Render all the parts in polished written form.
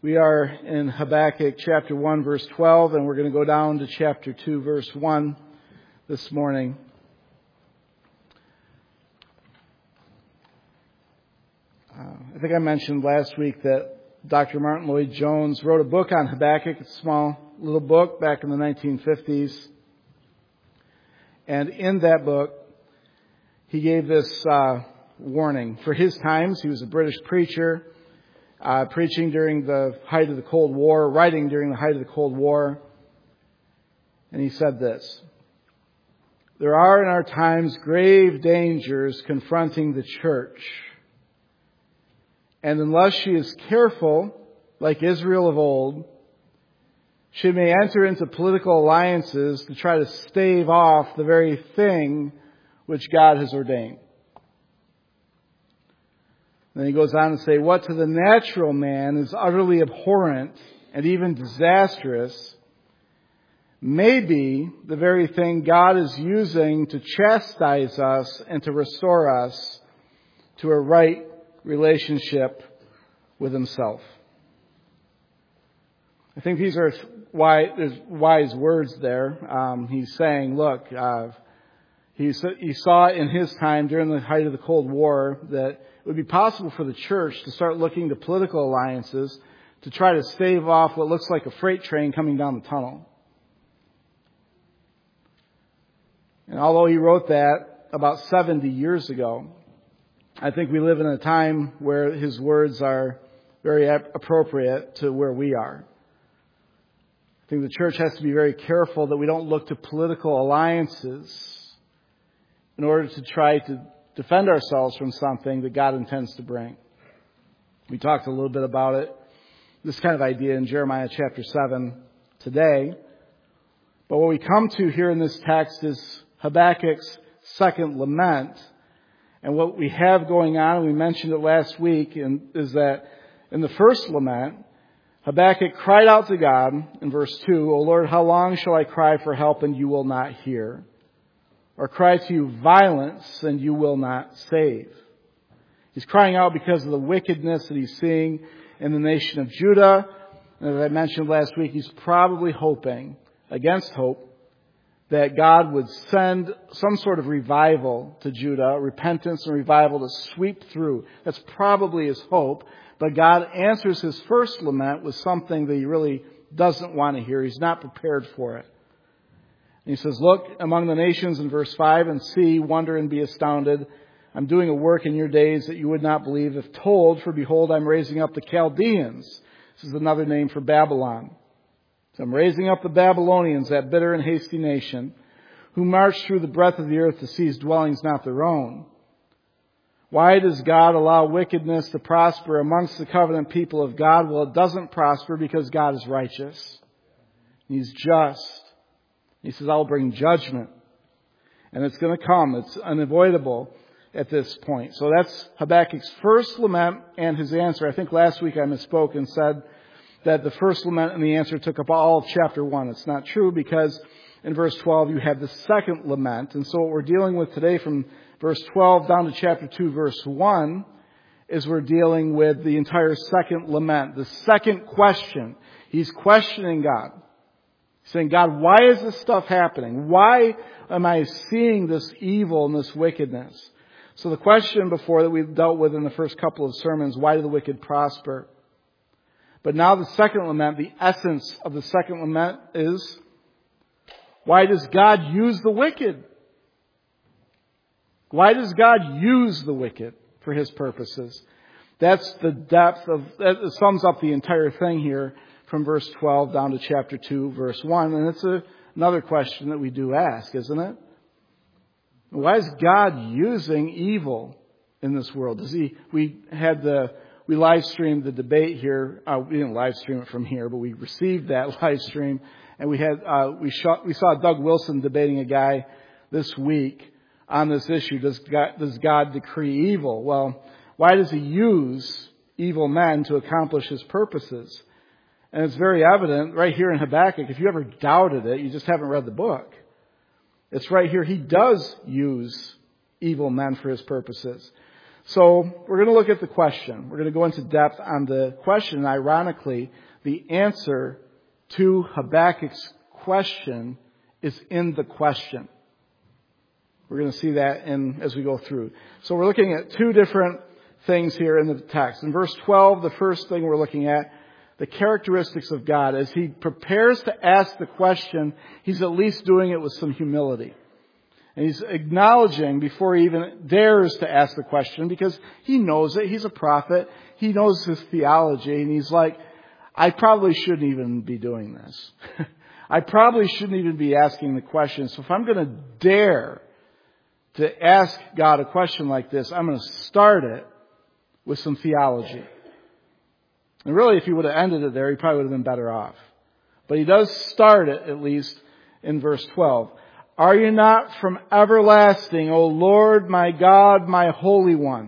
We are in Habakkuk chapter 1 verse 12, and we're going to go down to chapter 2 verse 1 this morning. I think I mentioned last week that Dr. Martin Lloyd-Jones wrote a book on Habakkuk. It's a small little book back in the 1950s. And in that book, he gave this warning. For his times, he was a British preacher, preaching during the height of the Cold War, writing during the height of the Cold War. And he said this: "There are in our times grave dangers confronting the church. And unless she is careful, like Israel of old, she may enter into political alliances to try to stave off the very thing which God has ordained." Then he goes on to say, "What to the natural man is utterly abhorrent and even disastrous may be the very thing God is using to chastise us and to restore us to a right relationship with Himself." I think these are there's wise words there. He's saying, look, he saw in his time during the height of the Cold War that it would be possible for the church to start looking to political alliances to try to stave off what looks like a freight train coming down the tunnel. And although he wrote that about 70 years ago, I think we live in a time where his words are very appropriate to where we are. I think the church has to be very careful that we don't look to political alliances in order to try to defend ourselves from something that God intends to bring. We talked a little bit about it, this kind of idea in Jeremiah chapter 7 today. But what we come to here in this text is Habakkuk's second lament. And what we have going on, and we mentioned it last week, is that in the first lament, Habakkuk cried out to God in verse 2, "O Lord, how long shall I cry for help and you will not hear? Or cry to you violence and you will not save?" He's crying out because of the wickedness that he's seeing in the nation of Judah. And as I mentioned last week, he's probably hoping, against hope, that God would send some sort of revival to Judah, repentance and revival to sweep through. That's probably his hope. But God answers his first lament with something that he really doesn't want to hear. He's not prepared for it. And he says, "Look among the nations," in verse 5, "and see, wonder and be astounded. I'm doing a work in your days that you would not believe if told. For behold, I'm raising up the Chaldeans." This is another name for Babylon. "So I'm raising up the Babylonians, that bitter and hasty nation, who march through the breadth of the earth to seize dwellings not their own. Why does God allow wickedness to prosper amongst the covenant people of God?" Well, it doesn't prosper because God is righteous. He's just. He says, "I'll bring judgment." And it's going to come. It's unavoidable at this point. So that's Habakkuk's first lament and his answer. I think last week I misspoke and said that the first lament and the answer took up all of chapter 1. It's not true, because in verse 12 you have the second lament. And so what we're dealing with today from verse 12 down to chapter 2 verse 1 is we're dealing with the entire second lament. The second question. He's questioning God. He's saying, "God, why is this stuff happening? Why am I seeing this evil and this wickedness?" So the question before that we've dealt with in the first couple of sermons, why do the wicked prosper? But now the second lament, the essence of the second lament is, why does God use the wicked? Why does God use the wicked for His purposes? That's the depth of, that sums up the entire thing here from verse 12 down to chapter 2, verse 1. And it's another question that we do ask, isn't it? Why is God using evil in this world? We live streamed the debate here. We didn't live stream it from here, but we received that live stream, and we saw Doug Wilson debating a guy this week on this issue. Does God decree evil? Well, why does He use evil men to accomplish His purposes? And it's very evident right here in Habakkuk. If you ever doubted it, you just haven't read the book. It's right here. He does use evil men for His purposes. So we're going to look at the question. We're going to go into depth on the question. And ironically, the answer to Habakkuk's question is in the question. We're going to see that as we go through. So we're looking at two different things here in the text. In verse 12, the first thing we're looking at, the characteristics of God. As he prepares to ask the question, he's at least doing it with some humility. And he's acknowledging before he even dares to ask the question, because he knows it. He's a prophet. He knows his theology. And he's like, I probably shouldn't even be doing this. I probably shouldn't even be asking the question. So if I'm going to dare to ask God a question like this, I'm going to start it with some theology. And really, if he would have ended it there, he probably would have been better off. But he does start it, at least, in verse 12. Are you not from everlasting, O Lord, my God, my Holy One?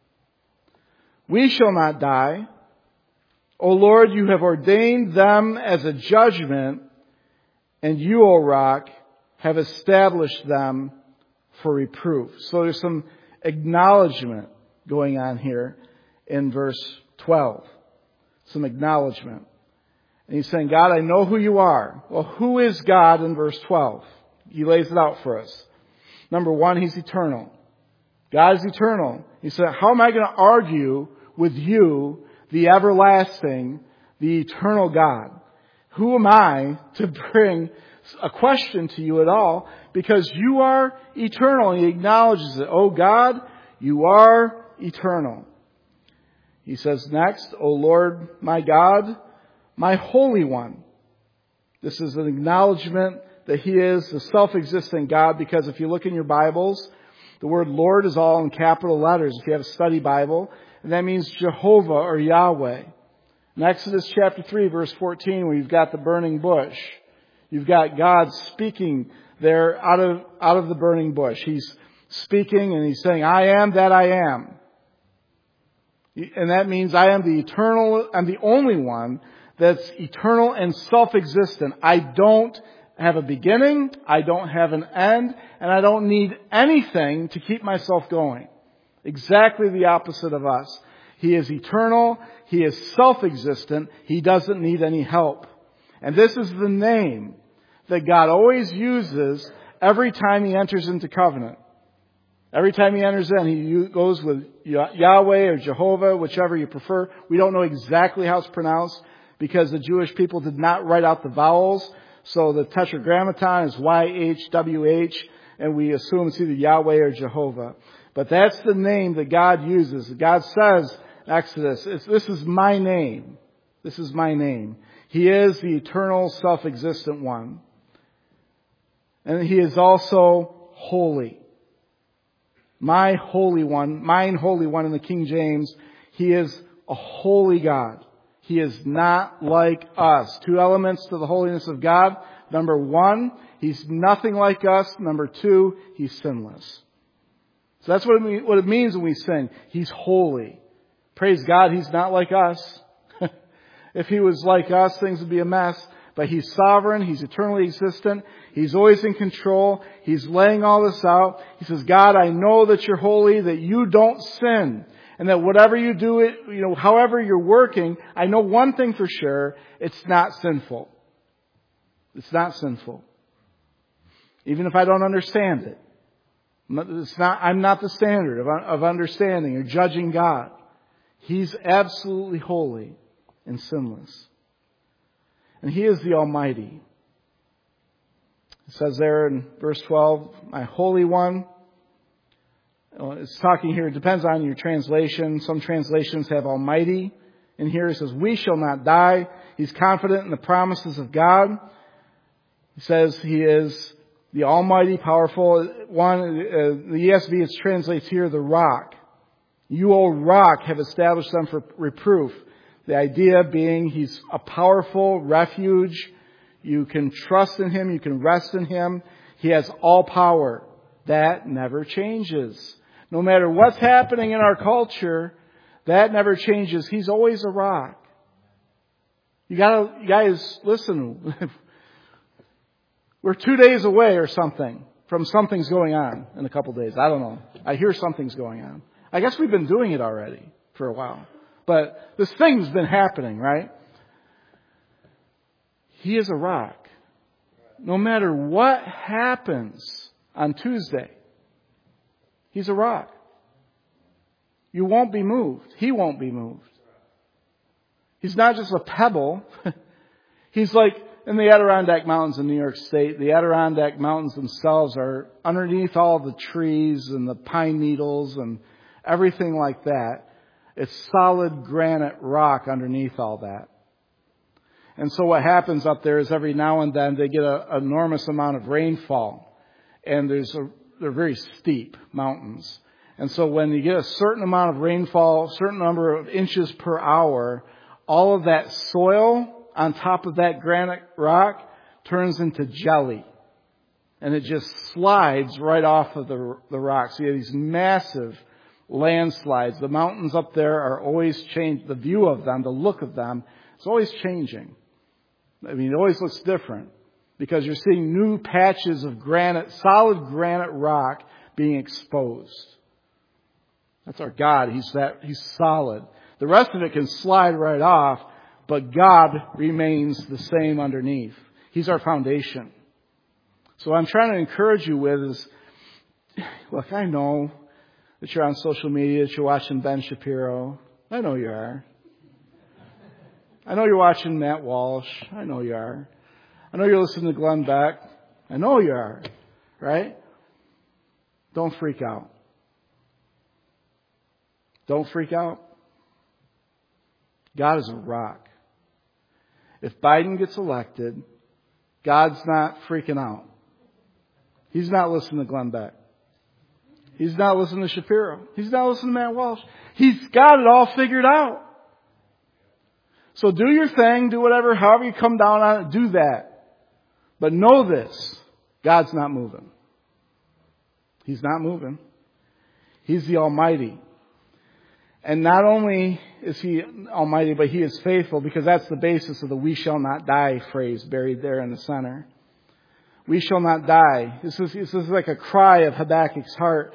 We shall not die. O Lord, you have ordained them as a judgment, and you, O Rock, have established them for reproof. So there's some acknowledgement going on here in verse 12. Some acknowledgement. And he's saying, God, I know who you are. Well, who is God in verse 12? He lays it out for us. Number one, he's eternal. God is eternal. He said, how am I going to argue with you, the everlasting, the eternal God? Who am I to bring a question to you at all? Because you are eternal. And he acknowledges it. Oh God, you are eternal. He says next, O Lord, my God, my Holy One. This is an acknowledgement that he is the self-existent God, because if you look in your Bibles, the word Lord is all in capital letters if you have a study Bible, and that means Jehovah or Yahweh. In Exodus chapter 3, verse 14, where you've got the burning bush, you've got God speaking there out of the burning bush. He's speaking and he's saying, I am that I am. And that means I am the eternal, I'm the only one that's eternal and self-existent. I don't have a beginning, I don't have an end, and I don't need anything to keep myself going. Exactly the opposite of us. He is eternal, he is self-existent, he doesn't need any help. And this is the name that God always uses every time he enters into covenant. Every time he enters in, he goes with Yahweh or Jehovah, whichever you prefer. We don't know exactly how it's pronounced because the Jewish people did not write out the vowels. So the Tetragrammaton is YHWH, and we assume it's either Yahweh or Jehovah. But that's the name that God uses. God says, Exodus, this is my name. This is my name. He is the eternal, self-existent one. And he is also holy. My Holy One, mine Holy One in the King James, he is a holy God. He is not like us. Two elements to the holiness of God. Number one, he's nothing like us. Number two, he's sinless. So that's what it means when we sing. He's holy. Praise God, he's not like us. If he was like us, things would be a mess. But he's sovereign. He's eternally existent. He's always in control. He's laying all this out. He says, God, I know that you're holy, that you don't sin. And that whatever you do, however you're working, I know one thing for sure, it's not sinful. It's not sinful. Even if I don't understand it. I'm not the standard of understanding or judging God. He's absolutely holy and sinless. And he is the Almighty. It says there in verse 12, my Holy One. It's talking here, it depends on your translation. Some translations have Almighty. In here it says, we shall not die. He's confident in the promises of God. He says he is the Almighty, powerful one. The ESV it translates here, the rock. You, O rock, have established them for reproof. The idea being he's a powerful refuge. You can trust in him. You can rest in him. He has all power. That never changes. No matter what's happening in our culture, that never changes. He's always a rock. You guys, listen. We're 2 days away or something from something's going on in a couple days. I don't know. I hear something's going on. I guess we've been doing it already for a while. But this thing's been happening, right? He is a rock. No matter what happens on Tuesday, He's a rock. You won't be moved. He won't be moved. He's not just a pebble. He's like in the Adirondack Mountains in New York State. The Adirondack Mountains themselves are underneath all the trees and the pine needles and everything like that. It's solid granite rock underneath all that. And so what happens up there is every now and then they get an enormous amount of rainfall. And they're very steep mountains. And so when you get a certain amount of rainfall, a certain number of inches per hour, all of that soil on top of that granite rock turns into jelly. And it just slides right off of the rock. So you have these massive landslides. The mountains up there are always changed. The view of them, the look of them, is always changing. I mean, it always looks different because you're seeing new patches of granite, solid granite rock being exposed. That's our God. He's solid. The rest of it can slide right off, but God remains the same underneath. He's our foundation. So what I'm trying to encourage you with is, look, I know that you're on social media, that you're watching Ben Shapiro. I know you are. I know you're watching Matt Walsh. I know you are. I know you're listening to Glenn Beck. I know you are. Right? Don't freak out. Don't freak out. God is a rock. If Biden gets elected, God's not freaking out. He's not listening to Glenn Beck. He's not listening to Shapiro. He's not listening to Matt Walsh. He's got it all figured out. So do your thing, do whatever, however you come down on it, do that. But know this, God's not moving. He's not moving. He's the Almighty. And not only is He Almighty, but He is faithful, because that's the basis of the "we shall not die" phrase buried there in the center. We shall not die. This is like a cry of Habakkuk's heart.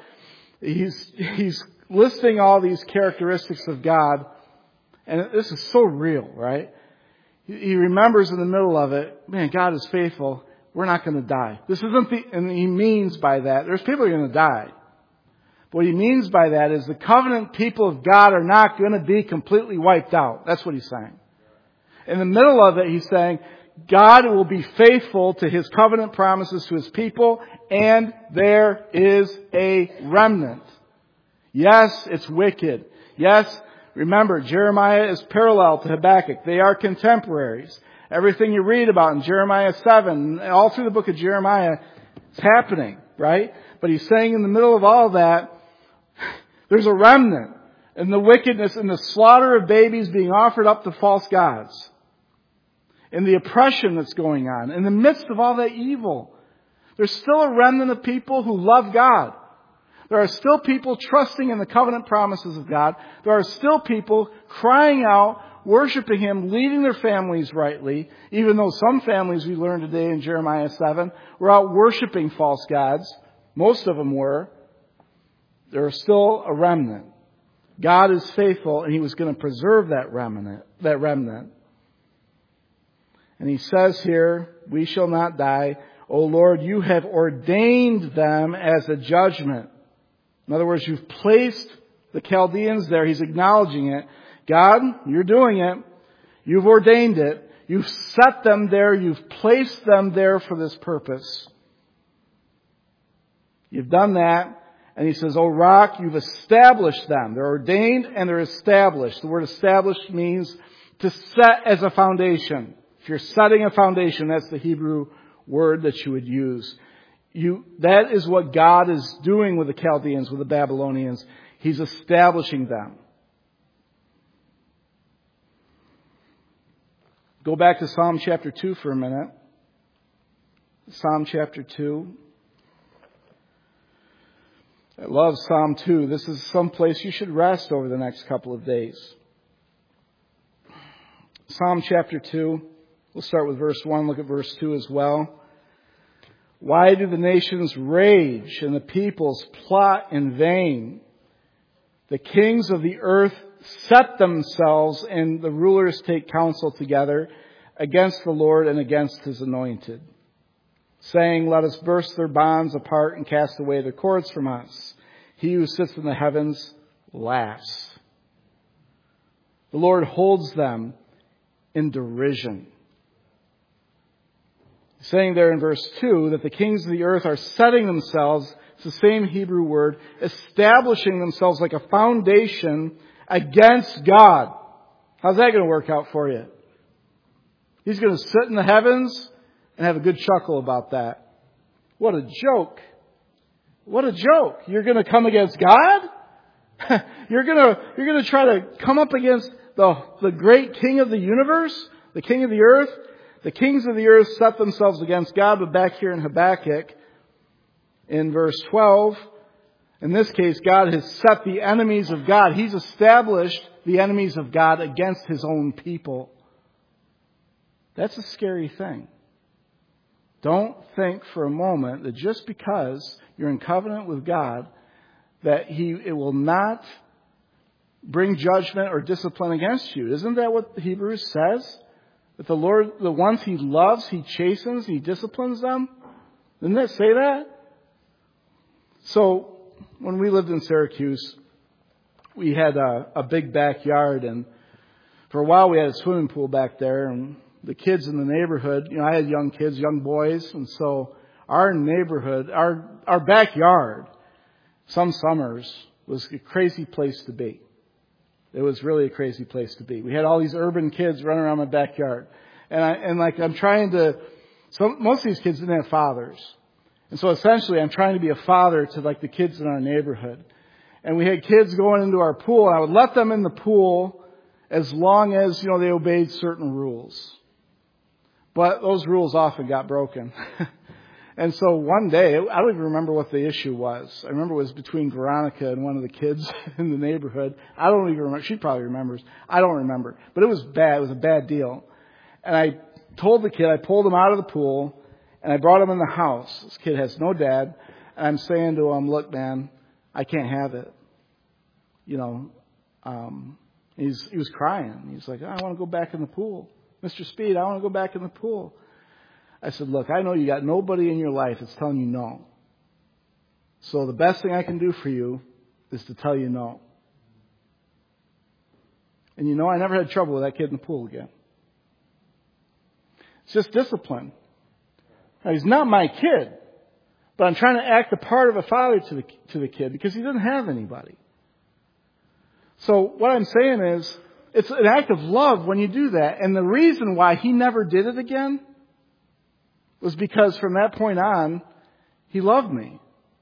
He's listing all these characteristics of God, and this is so real, right? He remembers in the middle of it, man, God is faithful. We're not going to die. This isn't and he means by that, there's people who are going to die. What he means by that is the covenant people of God are not going to be completely wiped out. That's what he's saying. In the middle of it, he's saying God will be faithful to His covenant promises to His people, and there is a remnant. Yes, it's wicked. Yes, remember, Jeremiah is parallel to Habakkuk. They are contemporaries. Everything you read about in Jeremiah 7, all through the book of Jeremiah, is happening, right? But he's saying in the middle of all that, there's a remnant, and the wickedness and the slaughter of babies being offered up to false gods, and the oppression that's going on. In the midst of all that evil, there's still a remnant of people who love God. There are still people trusting in the covenant promises of God. There are still people crying out, worshiping Him, leading their families rightly, even though some families, we learned today in Jeremiah 7, were out worshiping false gods. Most of them were. There is still a remnant. God is faithful, and He was going to preserve that remnant. And He says here, we shall not die. O Lord, You have ordained them as a judgment. In other words, You've placed the Chaldeans there. He's acknowledging it. God, You're doing it. You've ordained it. You've set them there. You've placed them there for this purpose. You've done that. And He says, O rock, You've established them. They're ordained and they're established. The word established means to set as a foundation. If you're setting a foundation, that's the Hebrew word that you would use. That is what God is doing with the Chaldeans, with the Babylonians. He's establishing them. Go back to Psalm chapter 2 for a minute. Psalm chapter 2. I love Psalm 2. This is some place you should rest over the next couple of days. Psalm chapter 2. We'll start with verse 1. Look at verse 2 as well. Why do the nations rage and the peoples plot in vain? The kings of the earth set themselves, and the rulers take counsel together against the Lord and against His anointed, saying, let us burst their bonds apart and cast away their cords from us. He who sits in the heavens laughs. The Lord holds them in derision. Saying there in verse 2 that the kings of the earth are setting themselves, it's the same Hebrew word, establishing themselves like a foundation against God. How's that going to work out for you? He's going to sit in the heavens and have a good chuckle about that. What a joke. What a joke. You're going to come against God? You're going to try to come up against the great King of the universe, the King of the earth. The kings of the earth set themselves against God, but back here in Habakkuk, in verse 12, in this case, God has set the enemies of God. He's established the enemies of God against His own people. That's a scary thing. Don't think for a moment that just because you're in covenant with God, that it will not bring judgment or discipline against you. Isn't that what Hebrews says? That the Lord, the ones He loves, He chastens, He disciplines them? Didn't that say that? So, when we lived in Syracuse, we had a big backyard, and for a while we had a swimming pool back there, and the kids in the neighborhood, I had young kids, young boys, and so our neighborhood, our backyard, some summers, was a crazy place to be. It was really a crazy place to be. We had all these urban kids running around my backyard. Most of these kids didn't have fathers. And so essentially I'm trying to be a father to the kids in our neighborhood. And we had kids going into our pool, and I would let them in the pool as long as, they obeyed certain rules. But those rules often got broken. And so one day, I don't even remember what the issue was. I remember it was between Veronica and one of the kids in the neighborhood. I don't even remember. She probably remembers. I don't remember. But it was bad. It was a bad deal. And I told the kid, I pulled him out of the pool, and I brought him in the house. This kid has no dad. And I'm saying to him, look, man, I can't have it. He was crying. He's like, I want to go back in the pool. Mr. Speed, I want to go back in the pool. I said, look, I know you got nobody in your life that's telling you no. So the best thing I can do for you is to tell you no. And I never had trouble with that kid in the pool again. It's just discipline. Now, he's not my kid, but I'm trying to act the part of a father to the kid because he doesn't have anybody. So what I'm saying is, it's an act of love when you do that. And the reason why he never did it again was because from that point on, he loved me.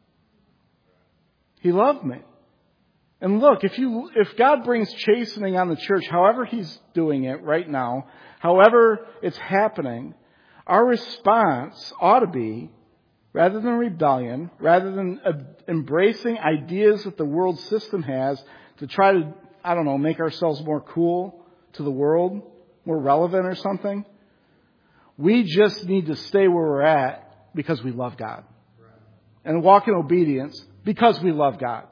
He loved me. And look, if God brings chastening on the church, however He's doing it right now, however it's happening, our response ought to be, rather than rebellion, rather than embracing ideas that the world system has to try to, make ourselves more cool to the world, more relevant or something, we just need to stay where we're at because we love God. And walk in obedience because we love God.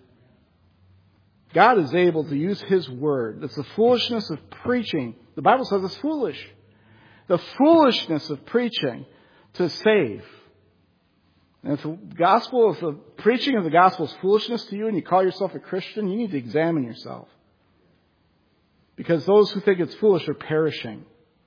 God is able to use His Word. It's the foolishness of preaching. The Bible says it's foolish. The foolishness of preaching to save. And if the preaching of the gospel is foolishness to you and you call yourself a Christian, you need to examine yourself. Because those who think it's foolish are perishing.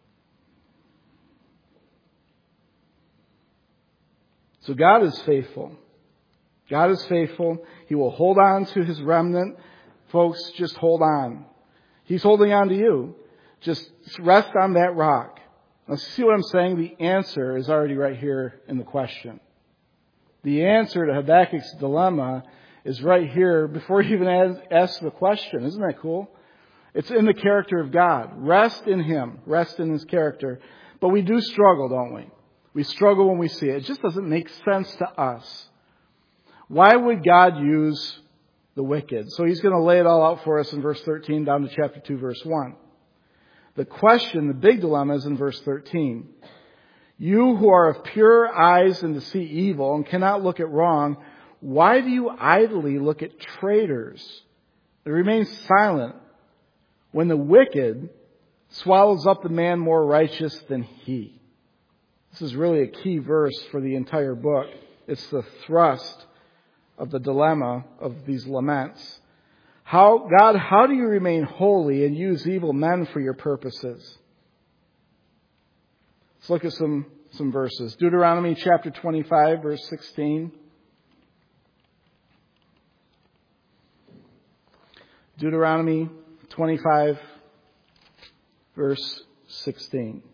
So God is faithful. God is faithful. He will hold on to His remnant. Folks, just hold on. He's holding on to you. Just rest on that rock. Now, see what I'm saying? The answer is already right here in the question. The answer to Habakkuk's dilemma is right here before he even asks the question. Isn't that cool? It's in the character of God. Rest in Him. Rest in His character. But we do struggle, don't we? We struggle when we see it. It just doesn't make sense to us. Why would God use the wicked? So He's going to lay it all out for us in verse 13 down to chapter 2, verse 1. The question, the big dilemma is in verse 13. You who are of pure eyes and to see evil and cannot look at wrong, why do you idly look at traitors? It remains silent when the wicked swallows up the man more righteous than he. This is really a key verse for the entire book. It's the thrust of the dilemma of these laments. God, how do you remain holy and use evil men for your purposes? Let's look at some verses. Deuteronomy chapter 25, verse 16. Deuteronomy 25, verse 16.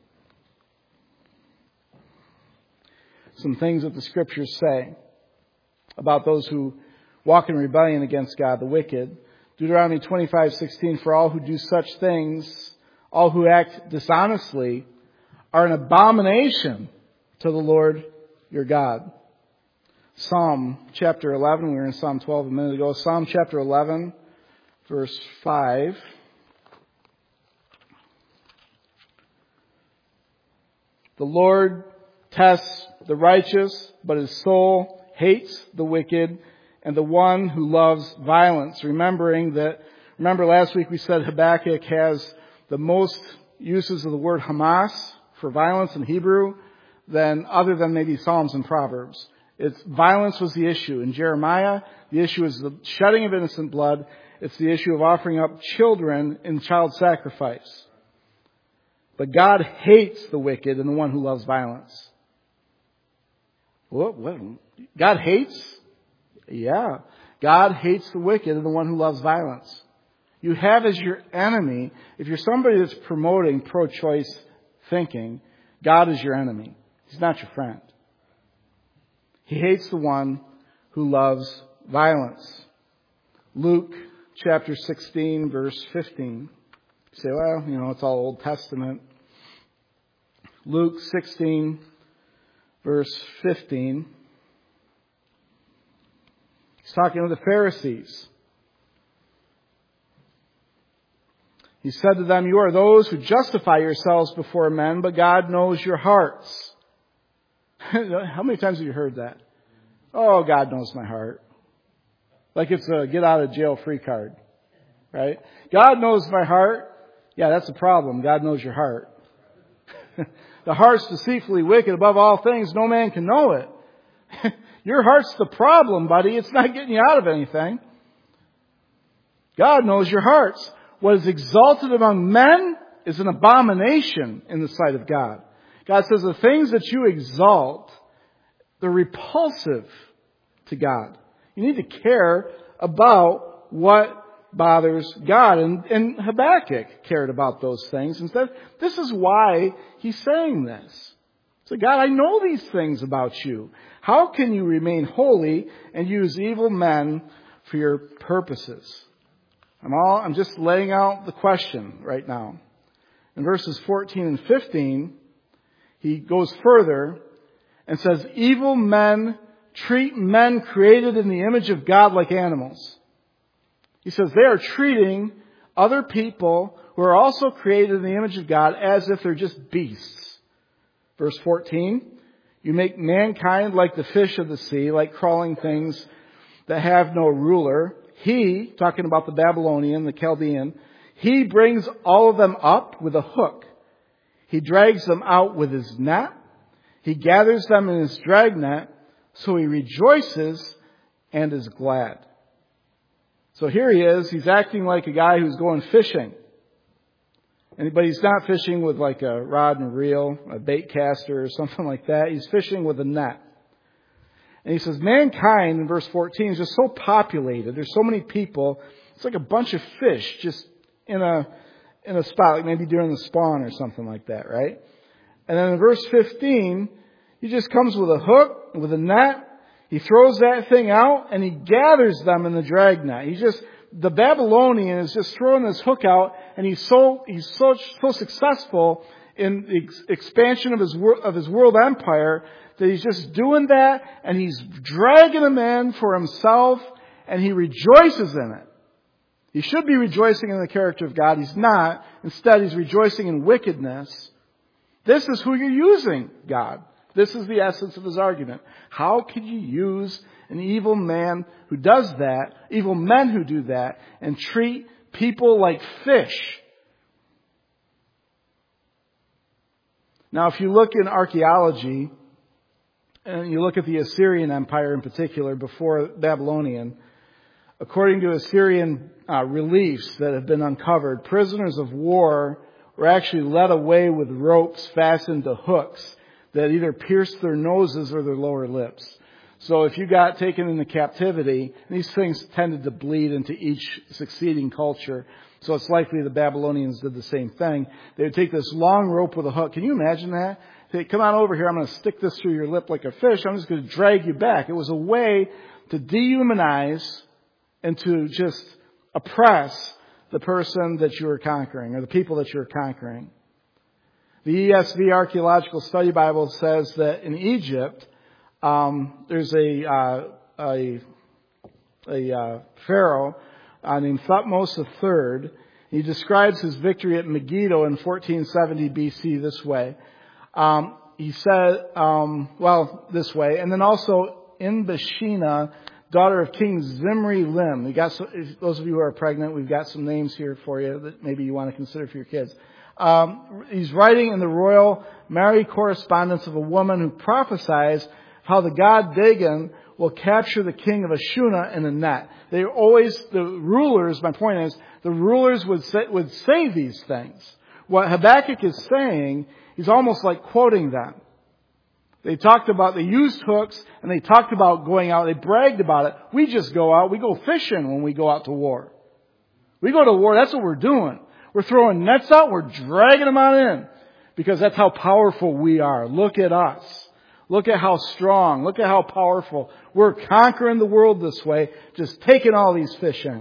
Some things that the Scriptures say about those who walk in rebellion against God, the wicked. Deuteronomy 25:16, for all who do such things, all who act dishonestly, are an abomination to the Lord your God. Psalm chapter 11, we were in Psalm 12 a minute ago. Psalm chapter 11, verse 5. The Lord tests the righteous, but his soul hates the wicked and the one who loves violence. Remember last week we said Habakkuk has the most uses of the word Hamas for violence in Hebrew other than maybe Psalms and Proverbs. Violence was the issue. In Jeremiah, the issue is the shedding of innocent blood. It's the issue of offering up children in child sacrifice. But God hates the wicked and the one who loves violence. What? God hates? Yeah. God hates the wicked and the one who loves violence. You have as your enemy, if you're somebody that's promoting pro-choice thinking, God is your enemy. He's not your friend. He hates the one who loves violence. Luke chapter 16, verse 15. You say, well, it's all Old Testament. Luke 16, verse 15. He's talking to the Pharisees. He said to them, you are those who justify yourselves before men, but God knows your hearts. How many times have you heard that? Oh, God knows my heart. Like it's a get out of jail free card. Right? God knows my heart. Yeah, that's the problem. God knows your heart. The heart's deceitfully wicked above all things. No man can know it. Your heart's the problem, buddy. It's not getting you out of anything. God knows your hearts. What is exalted among men is an abomination in the sight of God. God says the things that you exalt, they're repulsive to God. You need to care about what bothers God. And Habakkuk cared about those things. And said, this is why he's saying this. So God, I know these things about you. How can you remain holy and use evil men for your purposes? I'm just laying out the question right now. In verses 14 and 15, he goes further and says, evil men treat men created in the image of God like animals. He says they are treating other people who are also created in the image of God as if they're just beasts. Verse 14, you make mankind like the fish of the sea, like crawling things that have no ruler. He, talking about the Babylonian, the Chaldean, he brings all of them up with a hook. He drags them out with his net. He gathers them in his dragnet, so he rejoices and is glad. So here he is. He's acting like a guy who's going fishing. But he's not fishing with like a rod and reel, a bait caster or something like that. He's fishing with a net. And he says, mankind, in verse 14, is just so populated. There's so many people. It's like a bunch of fish just in a spot, like maybe during the spawn or something like that, right? And then in verse 15, he just comes with a hook, with a net. He throws that thing out and he gathers them in the dragnet. The Babylonian is just throwing this hook out, and he's so successful in the expansion of his world empire that he's just doing that, and he's dragging them in for himself, and he rejoices in it. He should be rejoicing in the character of God. He's not. Instead, he's rejoicing in wickedness. This is who you're using, God. This is the essence of his argument. How could you use an evil man who does that, evil men who do that, and treat people like fish? Now, if you look in archaeology, and you look at the Assyrian Empire in particular, before Babylonian, according to Assyrian reliefs that have been uncovered, prisoners of war were actually led away with ropes fastened to hooks that either pierced their noses or their lower lips. So if you got taken into captivity, these things tended to bleed into each succeeding culture. So it's likely the Babylonians did the same thing. They would take this long rope with a hook. Can you imagine that? Say, come on over here. I'm going to stick this through your lip like a fish. I'm just going to drag you back. It was a way to dehumanize and to just oppress the person that you were conquering, or the people that you were conquering. The ESV Archaeological Study Bible says that in Egypt, there's a pharaoh named Thutmose III. He describes his victory at Megiddo in 1470 BC this way. He said, this way. And then also in Bashina, daughter of King Zimri Lim. Those of you who are pregnant, we've got some names here for you that maybe you want to consider for your kids. He's writing in the royal Mari correspondence of a woman who prophesies how the god Dagon will capture the king of Ashuna in a net. The rulers, my point is, the rulers would say these things. What Habakkuk is saying, he's almost like quoting them. They used hooks, and they talked about going out. They bragged about it. We just go out. We go fishing when we go out to war. We go to war. That's what we're doing. We're throwing nets out. We're dragging them on in. Because that's how powerful we are. Look at us. Look at how strong. Look at how powerful. We're conquering the world this way. Just taking all these fish in.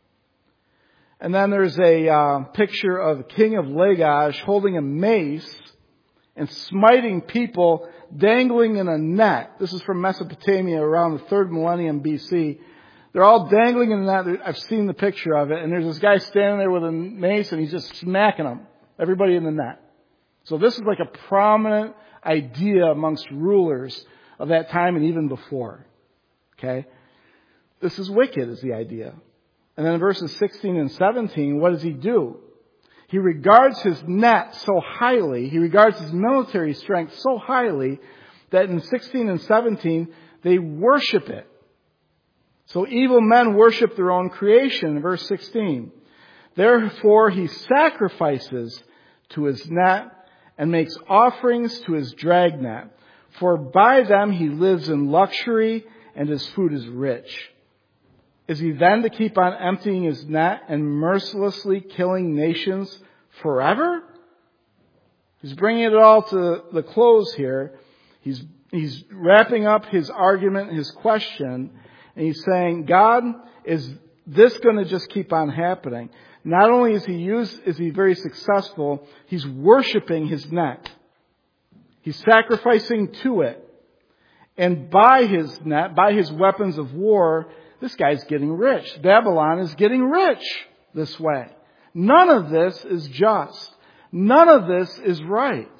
And then there's a picture of the king of Lagash holding a mace and smiting people dangling in a net. This is from Mesopotamia around the 3rd millennium BC. They're all dangling in a net. I've seen the picture of it. And there's this guy standing there with a mace and he's just smacking them. Everybody in the net. So this is like a prominent idea amongst rulers of that time and even before. Okay? This is wicked is the idea. And then in verses 16 and 17, what does he do? He regards his net so highly, he regards his military strength so highly, that in 16 and 17, they worship it. So evil men worship their own creation. In verse 16, therefore he sacrifices to his net and makes offerings to his dragnet. For by them he lives in luxury and his food is rich. Is he then to keep on emptying his net and mercilessly killing nations forever? He's bringing it all to the close here. He's wrapping up his argument, his question, and he's saying, God, is this going to just keep on happening? Not only is he very successful, he's worshiping his net. He's sacrificing to it. And by his net, by his weapons of war, this guy's getting rich. Babylon is getting rich this way. None of this is just. None of this is right.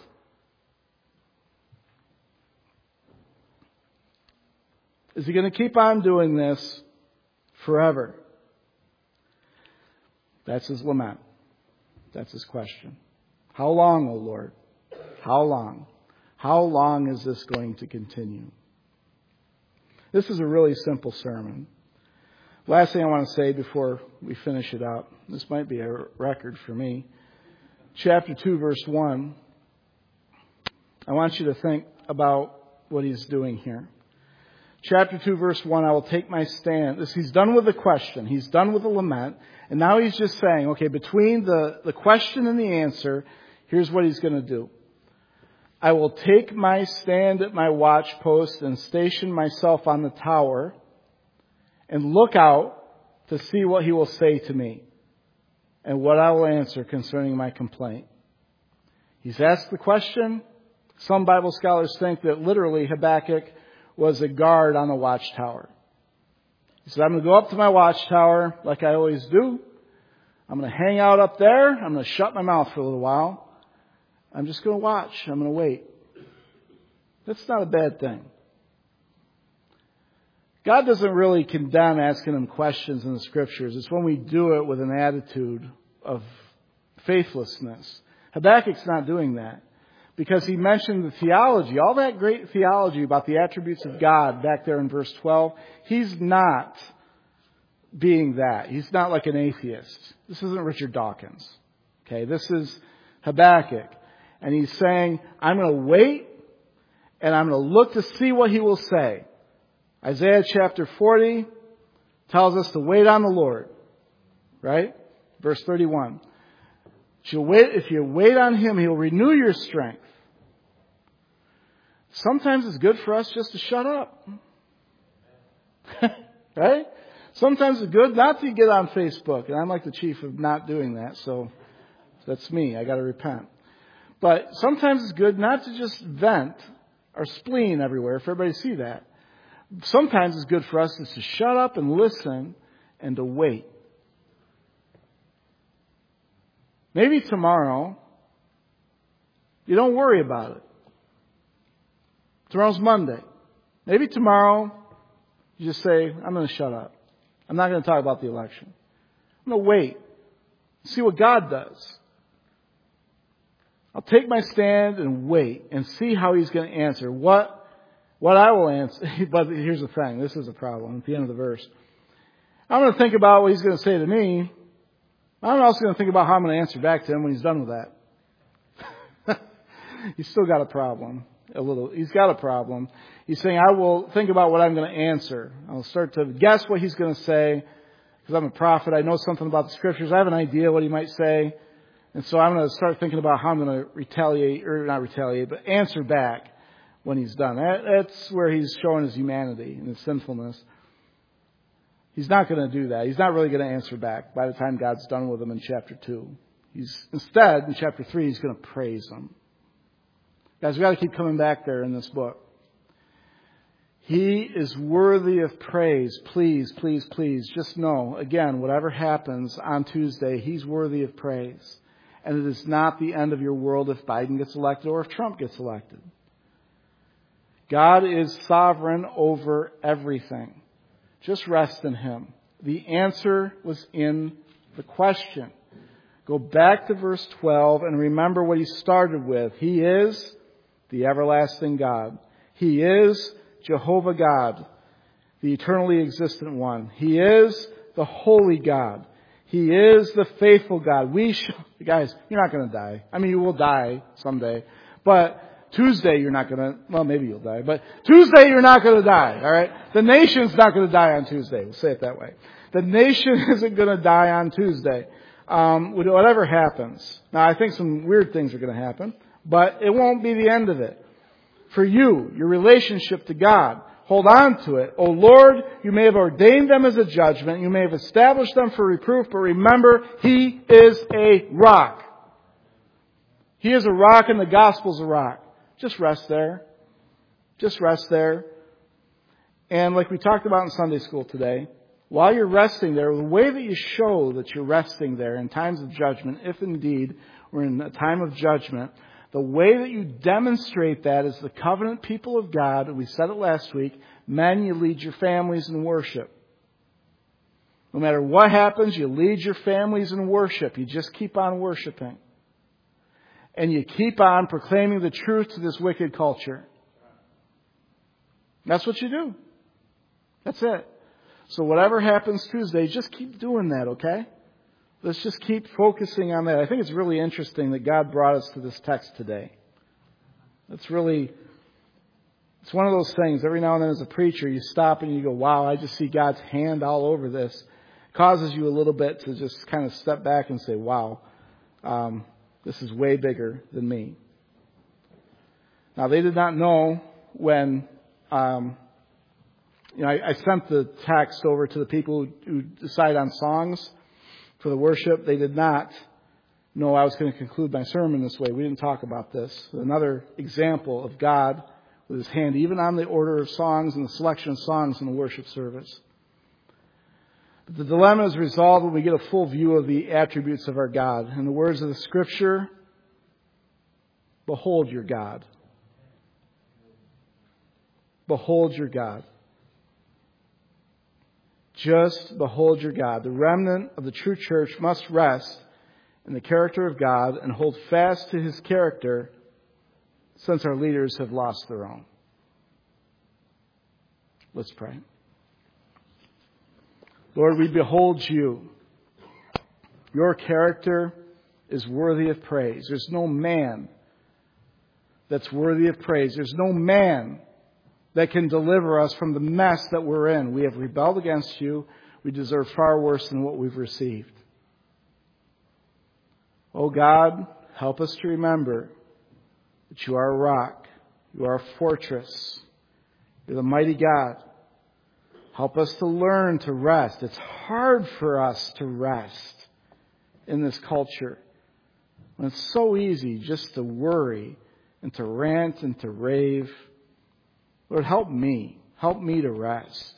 Is he going to keep on doing this forever? That's his lament. That's his question. How long, O Lord? How long? How long is this going to continue? This is a really simple sermon. Last thing I want to say before we finish it up. This might be a record for me. Chapter 2, verse 1. I want you to think about what he's doing here. Chapter 2, verse 1, I will take my stand. He's done with the question. He's done with the lament. And now he's just saying, okay, between the question and the answer, here's what he's going to do. I will take my stand at my watch post and station myself on the tower and look out to see what he will say to me and what I will answer concerning my complaint. He's asked the question. Some Bible scholars think that literally Habakkuk was a guard on the watchtower. He said, I'm going to go up to my watchtower like I always do. I'm going to hang out up there. I'm going to shut my mouth for a little while. I'm just going to watch. I'm going to wait. That's not a bad thing. God doesn't really condemn asking Him questions in the Scriptures. It's when we do it with an attitude of faithlessness. Habakkuk's not doing that because he mentioned the theology, all that great theology about the attributes of God back there in verse 12. He's not being that. He's not like an atheist. This isn't Richard Dawkins. Okay, this is Habakkuk. And he's saying, I'm going to wait and I'm going to look to see what He will say. Isaiah chapter 40 tells us to wait on the Lord. Right? Verse 31. If you wait on Him, He'll renew your strength. Sometimes it's good for us just to shut up. Right? Sometimes it's good not to get on Facebook. And I'm like the chief of not doing that. So that's me. I got to repent. But sometimes it's good not to just vent our spleen everywhere for everybody to see that. Sometimes it's good for us just to shut up and listen and to wait. Maybe tomorrow, you don't worry about it. Tomorrow's Monday. Maybe tomorrow, you just say, I'm going to shut up. I'm not going to talk about the election. I'm going to wait. See what God does. I'll take my stand and wait and see how He's going to answer. What I will answer, but here's the thing. This is a problem at the end of the verse. I'm going to think about what He's going to say to me. I'm also going to think about how I'm going to answer back to Him when He's done with that. He's still got a problem. He's got a problem. He's saying, I will think about what I'm going to answer. I'll start to guess what He's going to say. Because I'm a prophet. I know something about the Scriptures. I have an idea what He might say. And so I'm going to start thinking about how I'm going to retaliate, or not retaliate, but answer back when He's done. That's where He's showing His humanity and His sinfulness. He's not going to do that. He's not really going to answer back by the time God's done with him in chapter 2. Instead, in chapter 3, He's going to praise Him. Guys, we've got to keep coming back there in this book. He is worthy of praise. Please, please, please. Just know, again, whatever happens on Tuesday, He's worthy of praise. And it is not the end of your world if Biden gets elected or if Trump gets elected. God is sovereign over everything. Just rest in Him. The answer was in the question. Go back to verse 12 and remember what he started with. He is the everlasting God. He is Jehovah God, the eternally existent one. He is the holy God. He is the faithful God. Guys, you're not going to die. I mean, you will die someday. But Tuesday, you're not going to, well, maybe you'll die. But Tuesday, you're not going to die, all right? The nation's not going to die on Tuesday. We'll say it that way. The nation isn't going to die on Tuesday. Whatever happens. Now, I think some weird things are going to happen, but it won't be the end of it. For you, your relationship to God, hold on to it. O Lord, you may have ordained them as a judgment. You may have established them for reproof, but remember, He is a rock. He is a rock and the gospel's a rock. Just rest there. Just rest there. And like we talked about in Sunday school today, while you're resting there, the way that you show that you're resting there in times of judgment, if indeed we're in a time of judgment, the way that you demonstrate that is the covenant people of God, and we said it last week, men, you lead your families in worship. No matter what happens, you lead your families in worship. You just keep on worshiping. And you keep on proclaiming the truth to this wicked culture. That's what you do. That's it. So whatever happens Tuesday, just keep doing that, okay? Let's just keep focusing on that. I think it's really interesting that God brought us to this text today. It's one of those things. Every now and then as a preacher, you stop and you go, wow, I just see God's hand all over this. It causes you a little bit to just kind of step back and say, wow, this is way bigger than me. Now, they did not know when, I sent the text over to the people who decide on songs for the worship. They did not know I was going to conclude my sermon this way. We didn't talk about this. Another example of God with His hand even on the order of songs and the selection of songs in the worship service. But the dilemma is resolved when we get a full view of the attributes of our God. In the words of the Scripture, behold your God. behold your God. Just behold your God. The remnant of the true church must rest in the character of God and hold fast to His character, since our leaders have lost their own. Let's pray. Lord, we behold you. Your character is worthy of praise. There's no man that's worthy of praise. There's no man that can deliver us from the mess that we're in. We have rebelled against you. We deserve far worse than what we've received. Oh God, help us to remember that you are a rock. You are a fortress. You're the mighty God. Help us to learn to rest. It's hard for us to rest in this culture. And it's so easy just to worry and to rant and to rave. Lord, help me. Help me to rest.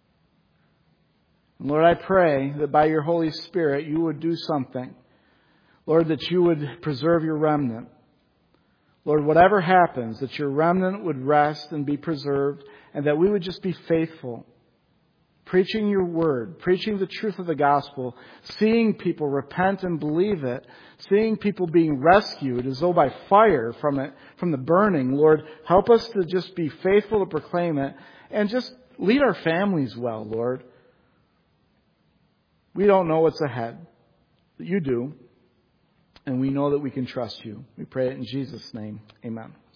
And Lord, I pray that by your Holy Spirit you would do something. Lord, that you would preserve your remnant. Lord, whatever happens, that your remnant would rest and be preserved, and that we would just be faithful. Preaching your word, preaching the truth of the gospel, seeing people repent and believe it, seeing people being rescued as though by fire from the burning. Lord, help us to just be faithful to proclaim it and just lead our families well, Lord. We don't know what's ahead, but you do, and we know that we can trust you. We pray it in Jesus' name. Amen.